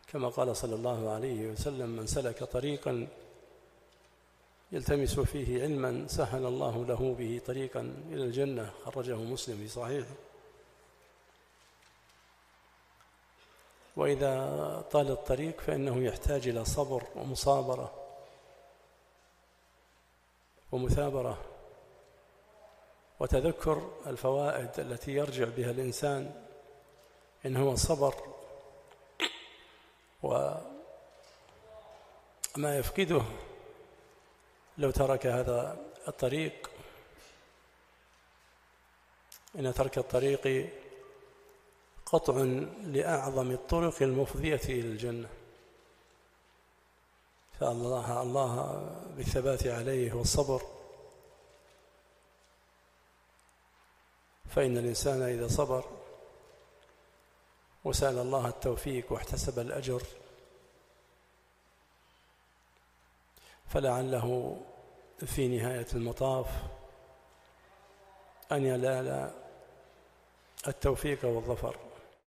كما قال صلى الله عليه وسلم: من سلك طريقا يلتمس فيه علما سهل الله له به طريقا إلى الجنة. خرجه مسلم في صحيحه. وإذا طال الطريق فإنه يحتاج إلى صبر ومصابرة ومثابرة وتذكر الفوائد التي يرجع بها الإنسان إن هو صبر، وما يفقده لو ترك هذا الطريق، إن ترك الطريق قطع لأعظم الطرق المفضية إلى الجنة. فالله بالثبات عليه والصبر، فإن الإنسان إذا صبر وسأل الله التوفيق واحتسب الأجر فلعله في نهاية المطاف أن ينال التوفيق والظفر.